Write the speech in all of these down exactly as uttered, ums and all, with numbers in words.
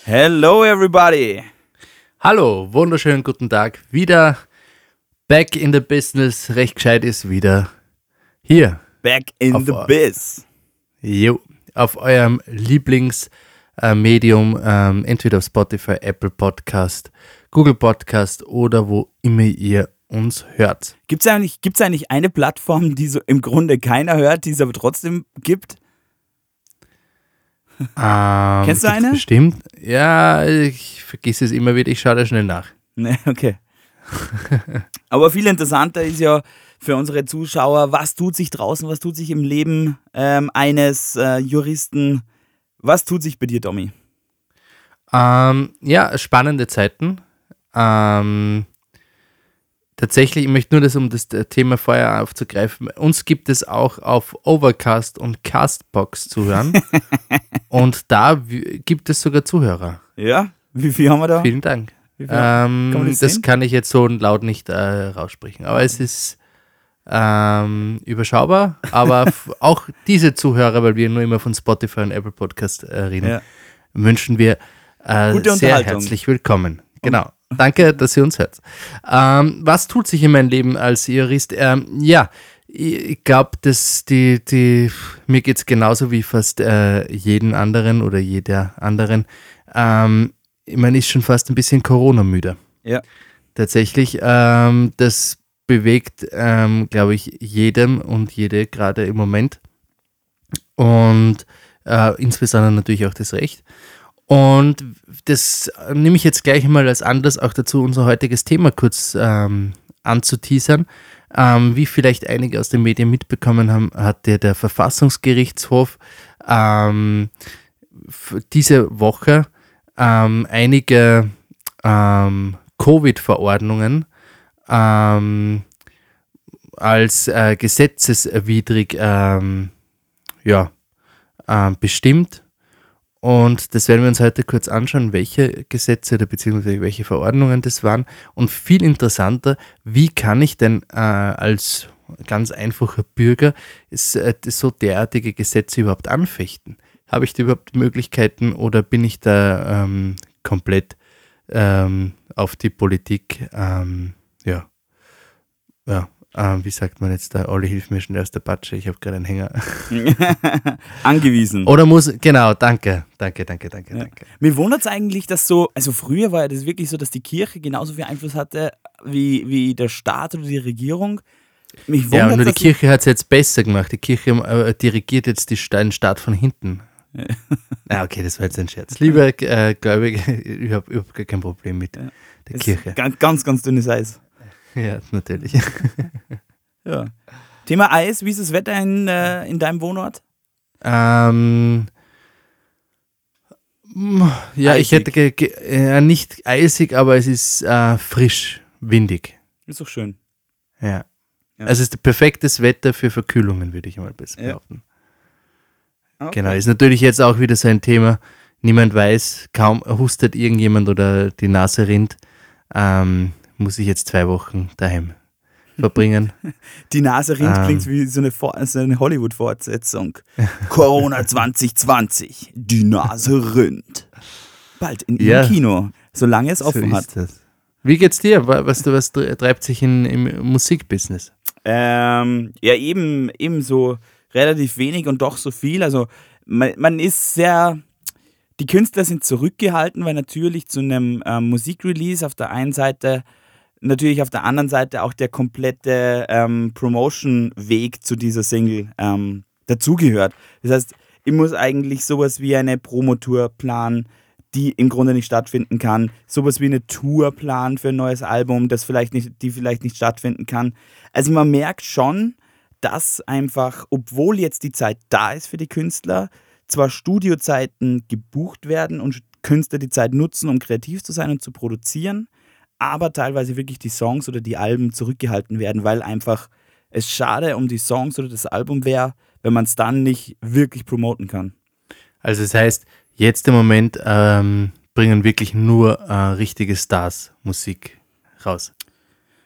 Hello everybody! Hallo, wunderschönen guten Tag. Wieder back in the business. Recht gescheit ist wieder hier. Back in auf the eu- biz. Jo, auf eurem Lieblingsmedium, ähm, entweder auf Spotify, Apple Podcast, Google Podcast oder wo immer ihr uns hört. Gibt es eigentlich, gibt's eigentlich eine Plattform, die so im Grunde keiner hört, die es aber trotzdem gibt? Ähm, Kennst du gibt's eine? Bestimmt. Ja, ich vergiss es immer wieder. Ich schaue da schnell nach. Ne, okay. Aber viel interessanter ist ja für unsere Zuschauer, was tut sich draußen, was tut sich im Leben ähm, eines äh, Juristen? Was tut sich bei dir, Domi? Ähm, ja, spannende Zeiten. Ähm, tatsächlich, ich möchte nur das, um das Thema vorher aufzugreifen. Uns gibt es auch auf Overcast und Castbox zu hören. Und da w- gibt es sogar Zuhörer. Ja? Wie viel haben wir da? Vielen Dank. Wie viel haben- Ähm, kann man das das sehen? kann ich jetzt so laut nicht äh, raussprechen. Aber es ist ähm, überschaubar. Aber f- auch diese Zuhörer, weil wir nur immer von Spotify und Apple Podcast äh, reden, Ja. wünschen wir äh, Gute sehr Unterhaltung. herzlich willkommen. Genau. Danke, dass ihr uns hört. Ähm, was tut sich in meinem Leben als Jurist? Ähm, ja, ich glaube, dass die, die, mir geht es genauso wie fast äh, jeden anderen oder jeder anderen. Ähm, man ist schon fast ein bisschen Corona-müde. Ja. Tatsächlich, ähm, das bewegt, ähm, glaube ich, jedem und jede gerade im Moment. Und äh, insbesondere natürlich auch das Recht. Und das nehme ich jetzt gleich mal als Anlass auch dazu, unser heutiges Thema kurz ähm, anzuteasern. Ähm, wie vielleicht einige aus den Medien mitbekommen haben, hat der, der Verfassungsgerichtshof ähm, f- diese Woche ähm, einige ähm, Covid-Verordnungen ähm, als äh, gesetzeswidrig ähm, ja, äh, bestimmt. Und das werden wir uns heute kurz anschauen, welche Gesetze oder beziehungsweise welche Verordnungen das waren. Und viel interessanter, wie kann ich denn äh, als ganz einfacher Bürger ist, äh, so derartige Gesetze überhaupt anfechten? Habe ich da überhaupt Möglichkeiten oder bin ich da ähm, komplett ähm, auf die Politik, ähm, ja, ja, ähm, wie sagt man jetzt da, Olli, hilf mir schnell aus der Patsche, ich habe gerade einen Hänger. Angewiesen. Oder muss, genau, danke, danke, danke, danke, Ja. danke. Mir wundert es eigentlich, dass so, also früher war ja das wirklich so, dass die Kirche genauso viel Einfluss hatte wie, wie der Staat oder die Regierung. Mich Ja, wundert nur die dass Kirche hat es jetzt besser gemacht. Die Kirche äh, dirigiert jetzt die, Sta- den Staat von hinten. Ah, okay, das war jetzt ein Scherz. Liebe äh, Gläubige, ich habe überhaupt gar kein Problem mit Ja. der es Kirche. ist ganz, ganz, ganz dünnes Eis. Ja, natürlich. Ja. Thema Eis, wie ist das Wetter in, äh, in deinem Wohnort? ähm, mm, ja, ich Eisig. hätte ge ge äh, nicht eisig, aber es ist äh, frisch, windig. Ist doch schön. Ja. Ja. Also es ist perfektes Wetter für Verkühlungen, würde ich mal besser Ja. behaupten. Okay. Genau, ist natürlich jetzt auch wieder so ein Thema. Niemand weiß, kaum hustet irgendjemand oder die Nase rinnt, ähm, muss ich jetzt zwei Wochen daheim verbringen. Die Nase rinnt Ähm. klingt wie so eine, Vor- so eine Hollywood-Fortsetzung. Corona zwanzig zwanzig, die Nase rinnt. Bald in Ja. Ihrem Kino, solange es So offen hat. ist das. Wie geht's dir? Wa- Was, was treibt sich in, im Musikbusiness? Ähm, ja, eben, eben so relativ wenig und doch so viel. Also man, man ist sehr, die Künstler sind zurückgehalten, weil natürlich zu einem ähm, Musikrelease auf der einen Seite, natürlich auf der anderen Seite auch der komplette ähm, Promotion-Weg zu dieser Single ähm, dazugehört. Das heißt, ich muss eigentlich sowas wie eine Promotour planen, die im Grunde nicht stattfinden kann. Sowas wie eine Tour planen für ein neues Album, das vielleicht nicht, die vielleicht nicht stattfinden kann. Also man merkt schon, dass einfach, obwohl jetzt die Zeit da ist für die Künstler, zwar Studiozeiten gebucht werden und Künstler die Zeit nutzen, um kreativ zu sein und zu produzieren, aber teilweise wirklich die Songs oder die Alben zurückgehalten werden, weil einfach es schade um die Songs oder das Album wäre, wenn man es dann nicht wirklich promoten kann. Also das heißt, jetzt im Moment ähm, bringen wirklich nur äh, richtige Stars Musik raus.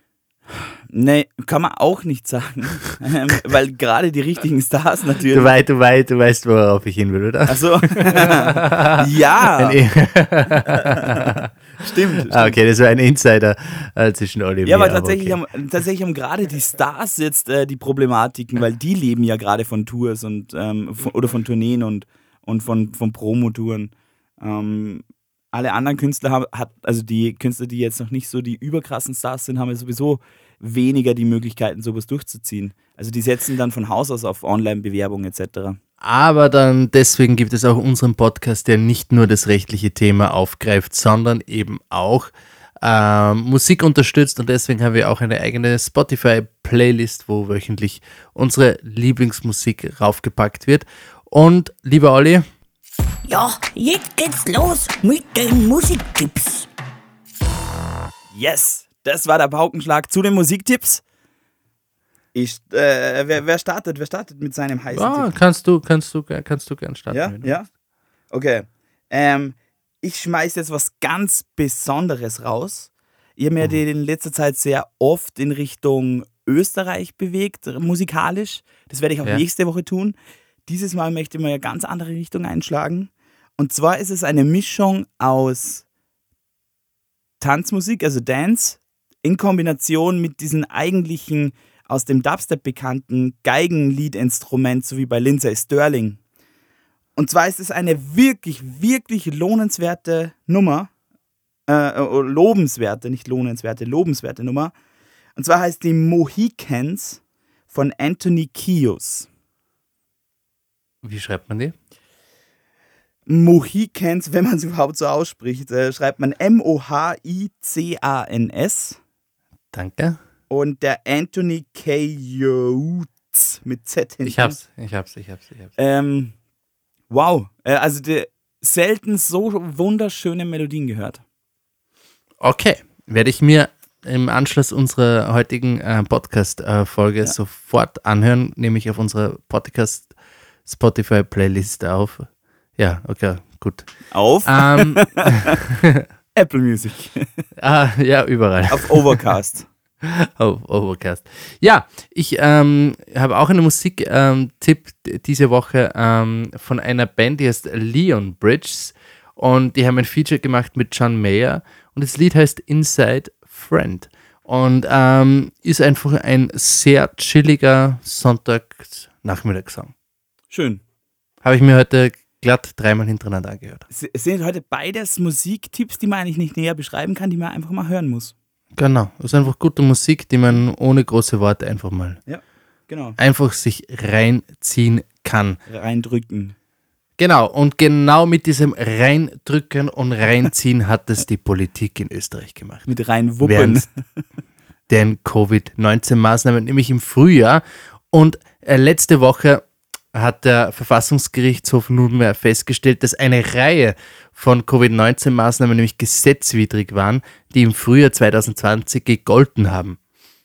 Nee, kann man auch nicht sagen, ähm, weil gerade die richtigen Stars natürlich. Du, wei- du, wei- du weißt, worauf ich hin will, oder? Achso. Ja. Ein I- Stimmt, stimmt. Ah, okay, das war ein Insider äh, zwischen Olli und Ja, mir. aber tatsächlich, okay. haben, tatsächlich haben gerade die Stars jetzt äh, die Problematiken, weil die leben ja gerade von Tours und ähm, von, oder von Tourneen und, und von, von Promotouren. Ähm, alle anderen Künstler haben, hat, also die Künstler, die jetzt noch nicht so die überkrassen Stars sind, haben ja sowieso weniger die Möglichkeiten, sowas durchzuziehen. Also die setzen dann von Haus aus auf Online-Bewerbung et cetera. Aber dann deswegen gibt es auch unseren Podcast, der nicht nur das rechtliche Thema aufgreift, sondern eben auch ähm, Musik unterstützt. Und deswegen haben wir auch eine eigene Spotify-Playlist, wo wöchentlich unsere Lieblingsmusik raufgepackt wird. Und lieber Olli, Ja, jetzt geht's los mit den Musiktipps. Yes, das war der Paukenschlag zu den Musiktipps. Ich, äh, wer, wer startet? Wer startet mit seinem heißen ah, Tipp? kannst du, kannst du, kannst du gern starten. Ja, wenn du ja. willst. Okay. Ähm, ich schmeiß jetzt was ganz Besonderes raus. Ich habe mir Mhm. in letzter Zeit sehr oft in Richtung Österreich bewegt, musikalisch. Das werde ich auch Ja. nächste Woche tun. Dieses Mal möchte ich mal eine ganz andere Richtung einschlagen. Und zwar ist es eine Mischung aus Tanzmusik, also Dance, in Kombination mit diesen eigentlichen, aus dem Dubstep bekannten Geigenliedinstrument, so wie bei Lindsey Sterling. Und zwar ist es eine wirklich, wirklich lohnenswerte Nummer, äh, äh, lobenswerte, nicht lohnenswerte, lobenswerte Nummer. Und zwar heißt die Mohicans von Anthony Kiedis. Wie schreibt man die? Mohicans, wenn man es überhaupt so ausspricht, äh, schreibt man M O H I C A N S. Danke. Und der Anthony Kiedis mit Z hinten. Ich hab's, ich hab's, ich hab's, ich hab's. Ähm, wow, äh, also die, selten so wunderschöne Melodien gehört. Okay, werde ich mir im Anschluss unserer heutigen äh, Podcast-Folge Ja. sofort anhören, nehme ich auf unserer Podcast Spotify-Playlist auf. Ja, okay, gut. Auf Ähm, Apple Music, ah, ja, überall. auf Overcast. Auf Overcast. Ja, ich ähm, habe auch einen Musiktipp ähm, Tipp diese Woche ähm, von einer Band, die heißt Leon Bridges, und die haben ein Feature gemacht mit John Mayer und das Lied heißt Inside Friend und ähm, ist einfach ein sehr chilliger Sonntagnachmittagssong. Schön. Habe ich mir heute glatt dreimal hintereinander angehört. Es es sind heute beides Musiktipps, die man eigentlich nicht näher beschreiben kann, die man einfach mal hören muss. Genau, es ist einfach gute Musik, die man ohne große Worte einfach mal Genau. einfach sich reinziehen kann. Reindrücken. Genau, und genau mit diesem Reindrücken und Reinziehen hat es die Politik in Österreich gemacht. Mit reinwuppen. Während den Covid neunzehn Maßnahmen, nämlich im Frühjahr. Und äh, letzte Woche hat der Verfassungsgerichtshof nunmehr festgestellt, dass eine Reihe von Covid neunzehn Maßnahmen nämlich gesetzwidrig waren, die im Frühjahr zwanzig zwanzig gegolten haben.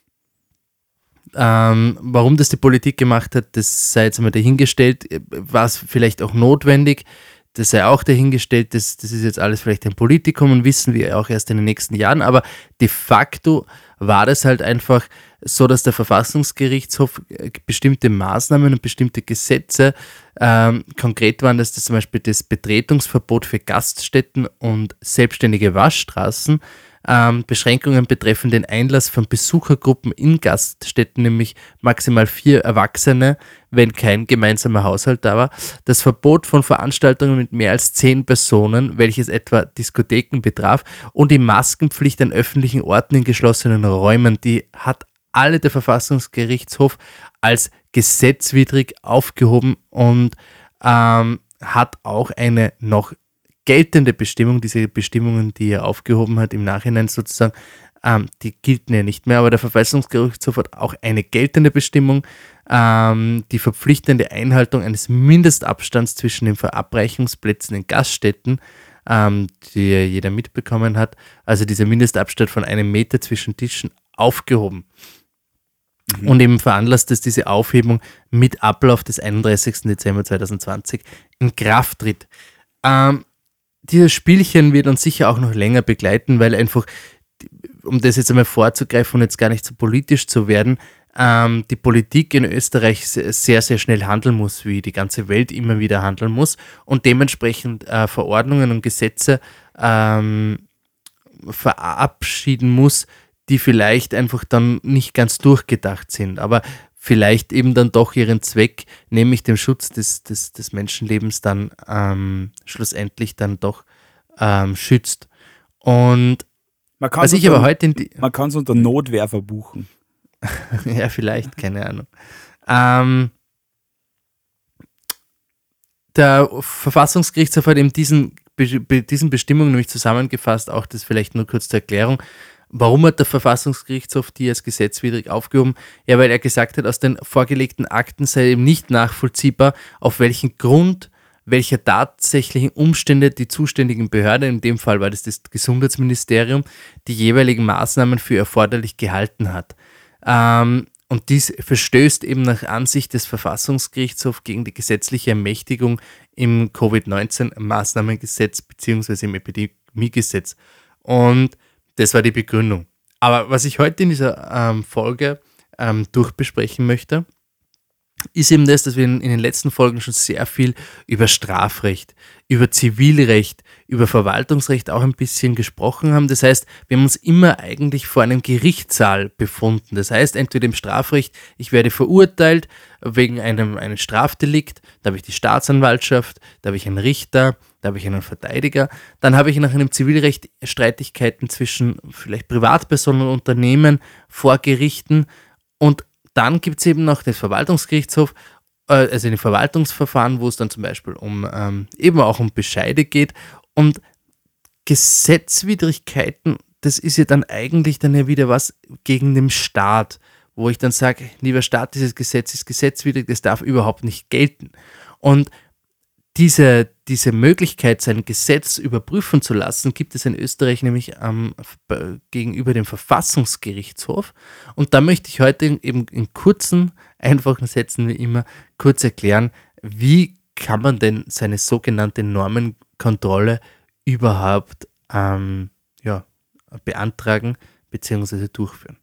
Ähm, warum das die Politik gemacht hat, das sei jetzt einmal dahingestellt. War es vielleicht auch notwendig, das sei auch dahingestellt. Das, das ist jetzt alles vielleicht ein Politikum und wissen wir auch erst in den nächsten Jahren. Aber de facto war das halt einfach so, dass der Verfassungsgerichtshof bestimmte Maßnahmen und bestimmte Gesetze, ähm, konkret waren das, das zum Beispiel das Betretungsverbot für Gaststätten und selbstständige Waschstraßen, ähm, Beschränkungen betreffen den Einlass von Besuchergruppen in Gaststätten, nämlich maximal vier Erwachsene, wenn kein gemeinsamer Haushalt da war, das Verbot von Veranstaltungen mit mehr als zehn Personen, welches etwa Diskotheken betraf, und die Maskenpflicht an öffentlichen Orten in geschlossenen Räumen, die hat alle der Verfassungsgerichtshof als gesetzwidrig aufgehoben und ähm, hat auch eine noch geltende Bestimmung, diese Bestimmungen, die er aufgehoben hat im Nachhinein sozusagen, ähm, die gelten ja nicht mehr, aber der Verfassungsgerichtshof hat auch eine geltende Bestimmung, ähm, die verpflichtende Einhaltung eines Mindestabstands zwischen den Verabreichungsplätzen in Gaststätten, ähm, die jeder mitbekommen hat, also dieser Mindestabstand von einem Meter zwischen Tischen, aufgehoben. Mhm. Und eben veranlasst, dass diese Aufhebung mit Ablauf des einunddreißigsten Dezember zweitausendzwanzig in Kraft tritt. Ähm, dieses Spielchen wird uns sicher auch noch länger begleiten, weil einfach um das jetzt einmal vorzugreifen und jetzt gar nicht so politisch zu werden, ähm, die Politik in Österreich sehr, sehr schnell handeln muss, wie die ganze Welt immer wieder handeln muss und dementsprechend äh, Verordnungen und Gesetze ähm, verabschieden muss, die vielleicht einfach dann nicht ganz durchgedacht sind, aber vielleicht eben dann doch ihren Zweck, nämlich den Schutz des, des, des Menschenlebens dann ähm, schlussendlich dann doch ähm, schützt. Und Man kann was es ich aber unter, heute in die, man kann es unter Notwehr verbuchen. ja, vielleicht, keine Ahnung. Ähm, der Verfassungsgerichtshof hat eben diesen, be, diesen Bestimmungen nämlich zusammengefasst, auch das vielleicht nur kurz zur Erklärung. Warum hat der Verfassungsgerichtshof die als gesetzwidrig aufgehoben? Ja, weil er gesagt hat, aus den vorgelegten Akten sei eben nicht nachvollziehbar, auf welchen Grund, welcher tatsächlichen Umstände die zuständigen Behörde, in dem Fall war das das Gesundheitsministerium, die jeweiligen Maßnahmen für erforderlich gehalten hat. Ähm, und dies verstößt eben nach Ansicht des Verfassungsgerichtshofs gegen die gesetzliche Ermächtigung im Covid neunzehn Maßnahmengesetz bzw. im Epidemiegesetz. Und das war die Begründung. Aber was ich heute in dieser ähm, Folge ähm, durchbesprechen möchte, ist eben das, dass wir in, in den letzten Folgen schon sehr viel über Strafrecht, über Zivilrecht, über Verwaltungsrecht auch ein bisschen gesprochen haben. Das heißt, wir haben uns immer eigentlich vor einem Gerichtssaal befunden. Das heißt, entweder im Strafrecht, ich werde verurteilt wegen einem, einem Strafdelikt, da habe ich die Staatsanwaltschaft, da habe ich einen Richter, da habe ich einen Verteidiger. Dann habe ich nach einem Zivilrecht Streitigkeiten zwischen vielleicht Privatpersonen und Unternehmen vor Gerichten und dann gibt es eben noch den Verwaltungsgerichtshof, äh, also die Verwaltungsverfahren, wo es dann zum Beispiel um ähm, eben auch um Bescheide geht. Und Gesetzwidrigkeiten, das ist ja dann eigentlich dann ja wieder was gegen den Staat, wo ich dann sage, lieber Staat, dieses Gesetz ist gesetzwidrig, das darf überhaupt nicht gelten. Und Diese, diese Möglichkeit, sein Gesetz überprüfen zu lassen, gibt es in Österreich nämlich ähm, gegenüber dem Verfassungsgerichtshof. Und da möchte ich heute eben in kurzen, einfachen Sätzen wie immer kurz erklären, wie kann man denn seine sogenannte Normenkontrolle überhaupt ähm, ja, beantragen bzw. durchführen.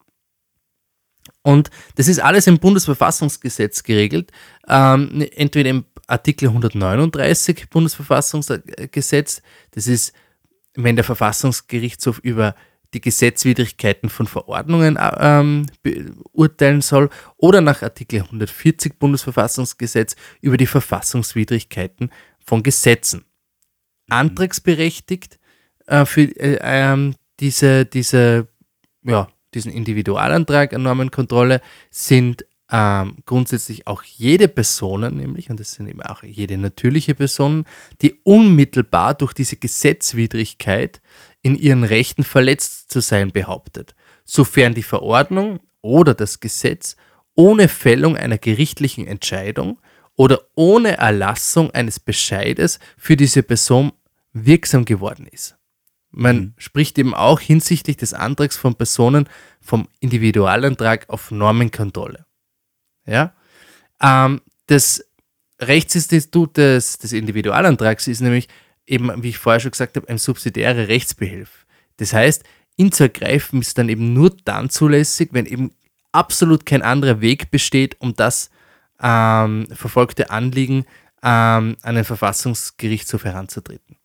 Und das ist alles im Bundesverfassungsgesetz geregelt, ähm, entweder im Artikel hundertneununddreißig Bundesverfassungsgesetz, das ist, wenn der Verfassungsgerichtshof über die Gesetzwidrigkeiten von Verordnungen ähm, beurteilen soll, oder nach Artikel hundertvierzig Bundesverfassungsgesetz über die Verfassungswidrigkeiten von Gesetzen. Antragsberechtigt äh, für äh, ähm, diese, diese, ja, diesen Individualantrag an Normenkontrolle sind ähm, grundsätzlich auch jede Person, nämlich, und das sind eben auch jede natürliche Person, die unmittelbar durch diese Gesetzwidrigkeit in ihren Rechten verletzt zu sein behauptet, sofern die Verordnung oder das Gesetz ohne Fällung einer gerichtlichen Entscheidung oder ohne Erlassung eines Bescheides für diese Person wirksam geworden ist. Man mhm. spricht eben auch hinsichtlich des Antrags von Personen vom Individualantrag auf Normenkontrolle. Ja? Ähm, das Rechtsinstitut des, des Individualantrags ist nämlich eben, wie ich vorher schon gesagt habe, ein subsidiärer Rechtsbehelf. Das heißt, ihn zu ergreifen ist dann eben nur dann zulässig, wenn eben absolut kein anderer Weg besteht, um das ähm, verfolgte Anliegen ähm, an den Verfassungsgerichtshof heranzutreten.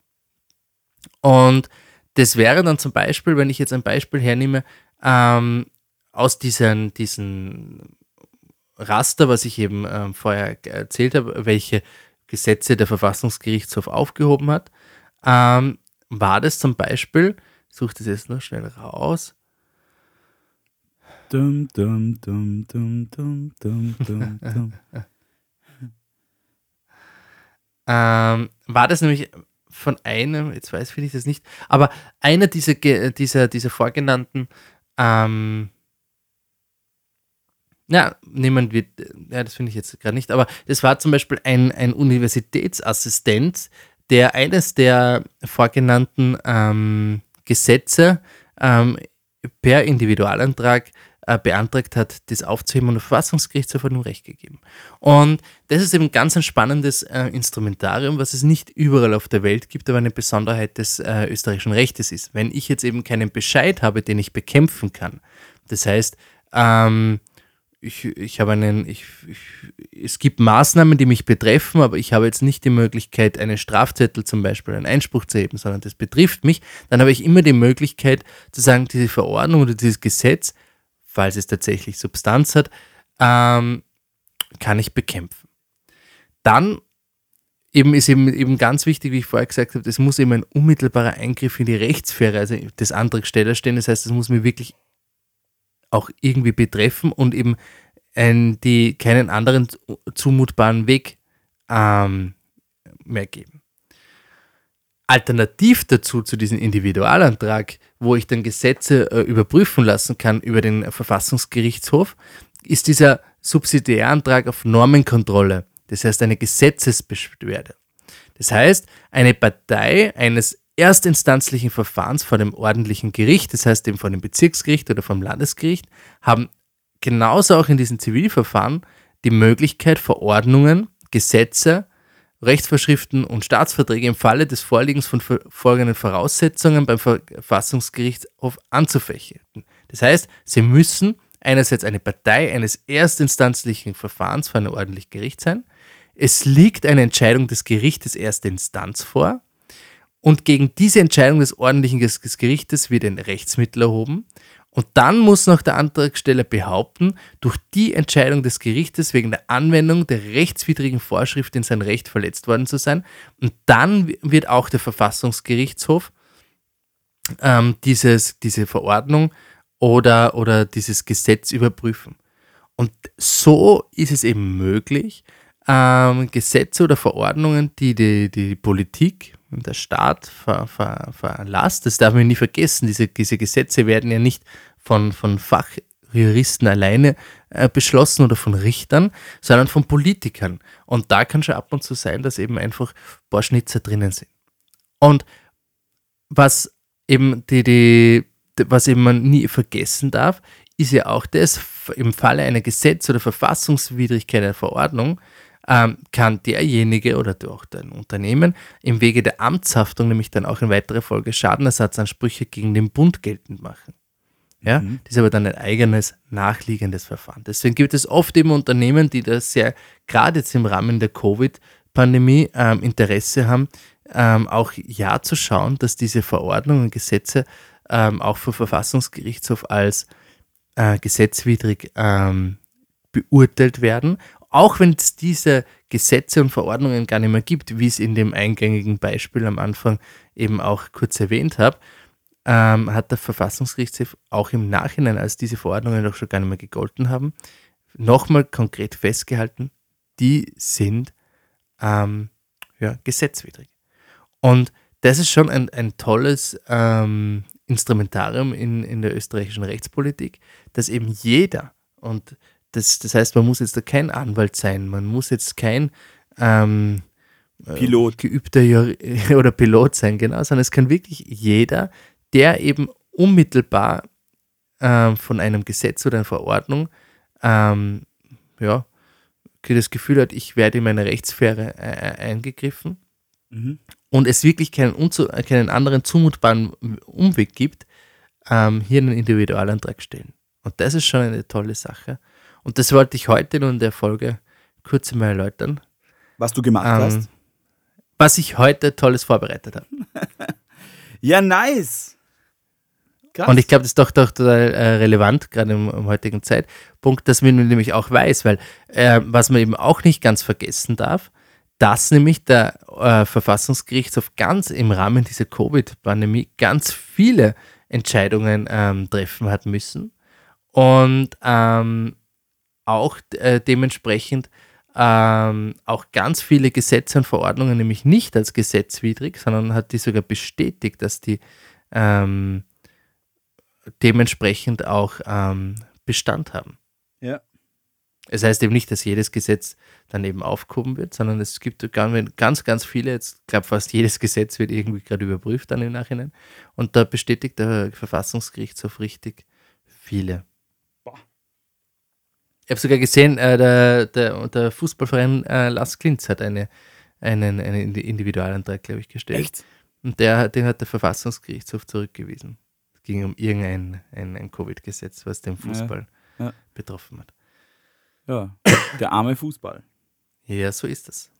Und das wäre dann zum Beispiel, wenn ich jetzt ein Beispiel hernehme, ähm, aus diesen, diesen Raster, was ich eben ähm, vorher erzählt habe, welche Gesetze der Verfassungsgerichtshof aufgehoben hat, ähm, war das zum Beispiel, ich suche das jetzt noch schnell raus, Dum, dum, dum, dum, dum, dum, dum, dum. ähm, war das nämlich von einem, jetzt weiß ich das nicht, aber einer dieser, dieser, dieser vorgenannten, ähm, ja, nehmen wir, ja, das finde ich jetzt gerade nicht, aber das war zum Beispiel ein, ein Universitätsassistent, der eines der vorgenannten ähm, Gesetze ähm, per Individualantrag äh, beantragt hat, das aufzuheben, und der Verfassungsgerichtshof hat ihm Recht gegeben. Und das ist eben ganz ein spannendes äh, Instrumentarium, was es nicht überall auf der Welt gibt, aber eine Besonderheit des äh, österreichischen Rechtes ist. Wenn ich jetzt eben keinen Bescheid habe, den ich bekämpfen kann, das heißt, ähm, Ich, ich habe einen, ich, ich, es gibt Maßnahmen, die mich betreffen, aber ich habe jetzt nicht die Möglichkeit, einen Strafzettel zum Beispiel, einen Einspruch zu heben, sondern das betrifft mich, dann habe ich immer die Möglichkeit zu sagen, diese Verordnung oder dieses Gesetz, falls es tatsächlich Substanz hat, ähm, kann ich bekämpfen. Dann eben ist eben, eben ganz wichtig, wie ich vorher gesagt habe, das muss eben ein unmittelbarer Eingriff in die Rechtssphäre, also des Antragstellers stehen, das heißt, das muss mir wirklich auch irgendwie betreffen und eben ein, die keinen anderen zumutbaren Weg ähm, mehr geben. Alternativ dazu, zu diesem Individualantrag, wo ich dann Gesetze äh, überprüfen lassen kann über den Verfassungsgerichtshof, ist dieser Subsidiärantrag auf Normenkontrolle, das heißt eine Gesetzesbeschwerde. Das heißt, eine Partei eines erstinstanzlichen Verfahrens vor dem ordentlichen Gericht, das heißt eben vor dem Bezirksgericht oder vom Landesgericht, haben genauso auch in diesen Zivilverfahren die Möglichkeit, Verordnungen, Gesetze, Rechtsvorschriften und Staatsverträge im Falle des Vorliegens von folgenden Voraussetzungen beim Verfassungsgerichtshof anzufechten. Das heißt, sie müssen einerseits eine Partei eines erstinstanzlichen Verfahrens vor einem ordentlichen Gericht sein, es liegt eine Entscheidung des Gerichtes erster Instanz vor, und gegen diese Entscheidung des ordentlichen Gerichtes wird ein Rechtsmittel erhoben. Und dann muss noch der Antragsteller behaupten, durch die Entscheidung des Gerichtes wegen der Anwendung der rechtswidrigen Vorschrift in sein Recht verletzt worden zu sein. Und dann wird auch der Verfassungsgerichtshof ähm, dieses, diese Verordnung oder, oder dieses Gesetz überprüfen. Und so ist es eben möglich, ähm, Gesetze oder Verordnungen, die die, die Politik, der Staat ver, ver, verlasst, das darf man nie vergessen, diese, diese Gesetze werden ja nicht von, von Fachjuristen alleine äh, beschlossen oder von Richtern, sondern von Politikern. Und da kann schon ab und zu sein, dass eben einfach ein paar Schnitzer drinnen sind. Und was eben, die, die, was eben man nie vergessen darf, ist ja auch das, im Falle einer Gesetz- oder Verfassungswidrigkeit einer Verordnung, ähm, kann derjenige oder auch dein Unternehmen im Wege der Amtshaftung nämlich dann auch in weiterer Folge Schadenersatzansprüche gegen den Bund geltend machen. Ja, mhm. Das ist aber dann ein eigenes nachliegendes Verfahren. Deswegen gibt es oft eben Unternehmen, die da sehr, gerade jetzt im Rahmen der Covid-Pandemie, ähm, Interesse haben, ähm, auch ja zu schauen, dass diese Verordnungen und Gesetze ähm, auch vom Verfassungsgerichtshof als äh, gesetzwidrig ähm, beurteilt werden, auch wenn es diese Gesetze und Verordnungen gar nicht mehr gibt, wie es in dem eingängigen Beispiel am Anfang eben auch kurz erwähnt habe, ähm, hat der Verfassungsgerichtshof auch im Nachhinein, als diese Verordnungen doch schon gar nicht mehr gegolten haben, nochmal konkret festgehalten, die sind ähm, ja, gesetzwidrig. Und das ist schon ein, ein tolles ähm, Instrumentarium in, in der österreichischen Rechtspolitik, dass eben jeder, und das, das heißt, man muss jetzt da kein Anwalt sein, man muss jetzt kein ähm, Pilot. Äh, geübter Jur- oder Pilot sein, genau, sondern es kann wirklich jeder, der eben unmittelbar ähm, von einem Gesetz oder einer Verordnung ähm, ja, das Gefühl hat, ich werde in meine Rechtssphäre äh, eingegriffen, mhm. und es wirklich keinen, unzu- keinen anderen zumutbaren Umweg gibt, ähm, hier einen Individualantrag stellen. Und das ist schon eine tolle Sache. Und das wollte ich heute in der Folge kurz einmal erläutern. Was du gemacht ähm, hast? Was ich heute Tolles vorbereitet habe. Ja, nice. Krass. Und ich glaube, das ist doch, doch total äh, relevant, gerade im, im heutigen Zeitpunkt, dass man nämlich auch weiß, weil äh, was man eben auch nicht ganz vergessen darf, dass nämlich der äh, Verfassungsgerichtshof ganz im Rahmen dieser Covid-Pandemie ganz viele Entscheidungen ähm, treffen hat müssen und ähm, auch äh, dementsprechend ähm, auch ganz viele Gesetze und Verordnungen nämlich nicht als gesetzwidrig, sondern hat die sogar bestätigt, dass die ähm, dementsprechend auch ähm, Bestand haben. Ja. Es heißt eben nicht, dass jedes Gesetz dann eben aufgehoben wird, sondern es gibt ganz, ganz viele, jetzt glaube fast jedes Gesetz wird irgendwie gerade überprüft dann im Nachhinein, und da bestätigt der Verfassungsgerichtshof richtig viele. Boah. Ich habe sogar gesehen, äh, der, der, der Fußballverein äh, Las Klintz hat eine, einen, einen Individualantrag, glaube ich, gestellt. Echt? Und der, den hat der Verfassungsgerichtshof zurückgewiesen. Es ging um irgendein ein, ein Covid-Gesetz, was den Fußball Ja, ja. betroffen hat. Ja, der arme Fußball. Ja, so ist das.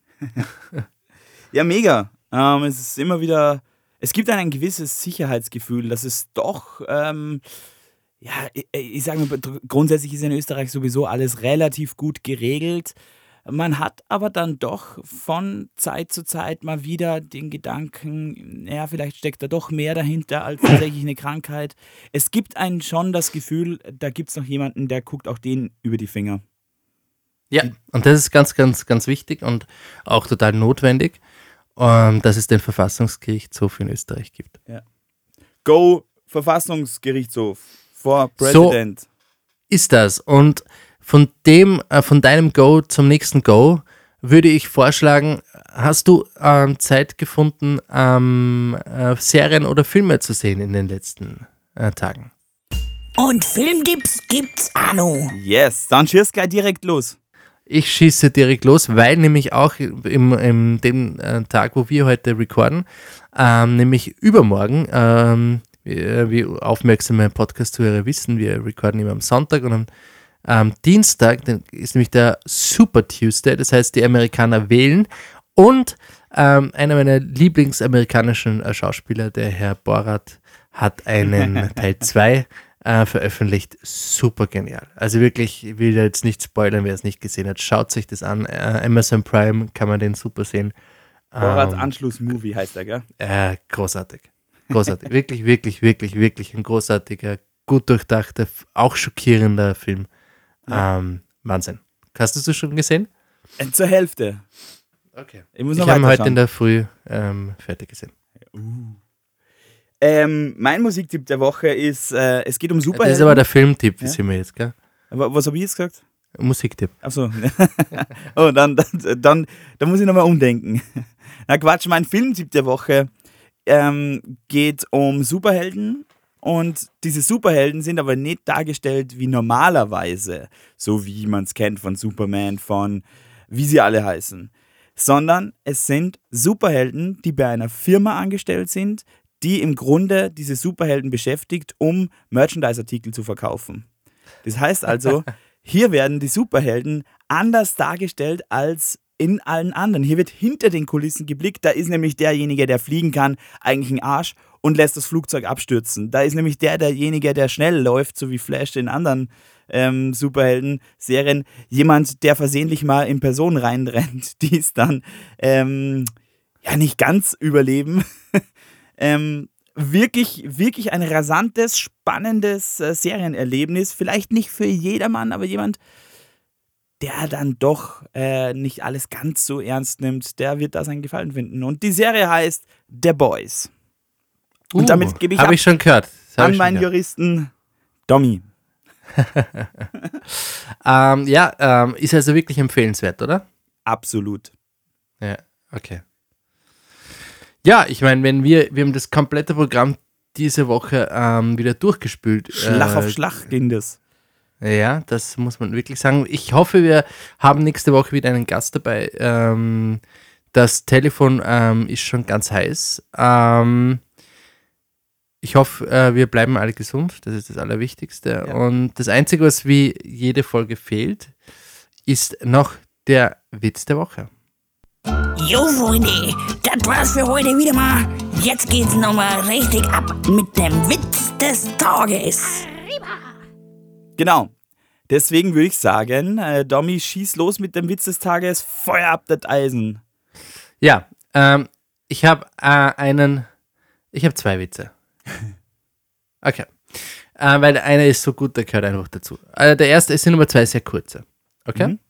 Ja, mega. Ähm, es ist immer wieder, es gibt ein gewisses Sicherheitsgefühl, dass es doch, ähm, ja, ich, ich sage mal, grundsätzlich ist in Österreich sowieso alles relativ gut geregelt. Man hat aber dann doch von Zeit zu Zeit mal wieder den Gedanken, ja, vielleicht steckt da doch mehr dahinter als tatsächlich eine Krankheit. Es gibt einen schon das Gefühl, da gibt es noch jemanden, der guckt auch denen über die Finger. Ja, und das ist ganz, ganz, ganz wichtig und auch total notwendig, ähm, dass es den Verfassungsgerichtshof in Österreich gibt. Ja. Go Verfassungsgerichtshof for President. So ist das. Und von dem, äh, von deinem Go zum nächsten Go würde ich vorschlagen, hast du ähm, Zeit gefunden, ähm, äh, Serien oder Filme zu sehen in den letzten äh, Tagen? Und Filmtipps gibt's auch noch. Yes, dann schießt gleich direkt los. Ich schieße direkt los, weil nämlich auch im, im dem äh, Tag, wo wir heute recorden, ähm, nämlich übermorgen, ähm, wie, wie aufmerksame Podcast-Zuhörer wissen, wir recorden immer am Sonntag und am ähm, Dienstag dann ist nämlich der Super Tuesday, das heißt, die Amerikaner wählen und ähm, einer meiner lieblingsamerikanischen äh, Schauspieler, der Herr Borat, hat einen Teil zwei Äh, veröffentlicht. Super genial. Also wirklich, ich will jetzt nicht spoilern, wer es nicht gesehen hat. Schaut sich das an. Äh, Amazon Prime kann man den super sehen. Borats Ähm, Anschluss-Movie heißt er, gell? äh, großartig. Großartig. wirklich, wirklich, wirklich, wirklich ein großartiger, gut durchdachter, auch schockierender Film. Ja. Ähm, Wahnsinn. Hast du es schon gesehen? Äh, Zur Hälfte. Okay. Ich muss Ich noch habe ihn heute weiterschauen. in der Früh ähm, fertig gesehen. Ähm, mein Musiktipp der Woche ist, äh, es geht um Das Superhelden. ist aber der Filmtipp, Ja? sind wir jetzt, gell? Wa- Was habe ich jetzt gesagt? Musiktipp. Achso. Oh, dann, dann, dann, dann muss ich nochmal umdenken. Na Quatsch, mein Filmtipp der Woche ähm, geht um Superhelden. Und diese Superhelden sind aber nicht dargestellt wie normalerweise, so wie man es kennt von Superman, von wie sie alle heißen. Sondern es sind Superhelden, die bei einer Firma angestellt sind, die im Grunde diese Superhelden beschäftigt, um Merchandise-Artikel zu verkaufen. Das heißt also, hier werden die Superhelden anders dargestellt als in allen anderen. Hier wird hinter den Kulissen geblickt. Da ist nämlich derjenige, der fliegen kann, eigentlich ein Arsch und lässt das Flugzeug abstürzen. Da ist nämlich der, derjenige, der schnell läuft, so wie Flash in anderen ähm, Superhelden-Serien, jemand, der versehentlich mal in Personen reinrennt, die es dann ähm, ja nicht ganz überleben. ähm, wirklich, wirklich ein rasantes, spannendes äh, Serienerlebnis. Vielleicht nicht für jedermann, aber jemand, der dann doch äh, nicht alles ganz so ernst nimmt, der wird da seinen Gefallen finden. Und die Serie heißt The Boys. Und Uh, damit gebe ich Habe ab ich schon gehört. Das hab an ich schon meinen gehört. Juristen Domi. Ähm, ja, ähm, ist also wirklich empfehlenswert, oder? Absolut. Ja, okay. Ja, ich meine, wenn wir, wir haben das komplette Programm diese Woche ähm, wieder durchgespült. Schlag äh, auf Schlag ging das. Ja, das muss man wirklich sagen. Ich hoffe, wir haben nächste Woche wieder einen Gast dabei. Ähm, das Telefon ähm, ist schon ganz heiß. Ähm, ich hoffe, äh, wir bleiben alle gesund. Das ist das Allerwichtigste. Ja. Und das Einzige, was wie jede Folge fehlt, ist noch der Witz der Woche. Jo, Freunde, das war's für heute wieder mal. Jetzt geht's nochmal richtig ab mit dem Witz des Tages. Genau. Deswegen würde ich sagen, äh, Domi, schieß los mit dem Witz des Tages. Feuer ab das Eisen. Ja, ähm, ich habe äh, einen, ich habe zwei Witze. Okay. Äh, weil der eine ist so gut, der gehört einfach dazu. Also der erste, es sind aber zwei sehr kurze. Okay? Mhm.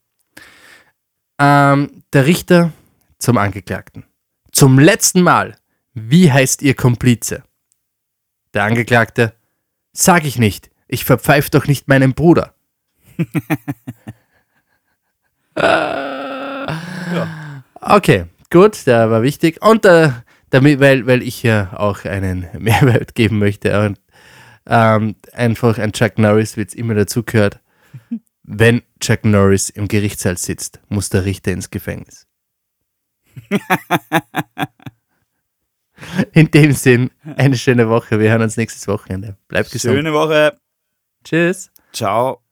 Ähm, der Richter zum Angeklagten. Zum letzten Mal, wie heißt Ihr Komplize? Der Angeklagte, sag ich nicht. Ich verpfeif doch nicht meinen Bruder. Okay, gut, der war wichtig. Und äh, damit, weil, weil ich ja auch einen Mehrwert geben möchte und ähm, einfach ein Chuck Norris-Witz immer dazugehört. wenn Chuck Norris im Gerichtssaal sitzt, muss der Richter ins Gefängnis. In dem Sinn, eine schöne Woche. Wir hören uns nächstes Wochenende. Bleibt gesund. Schöne Woche. Tschüss. Ciao.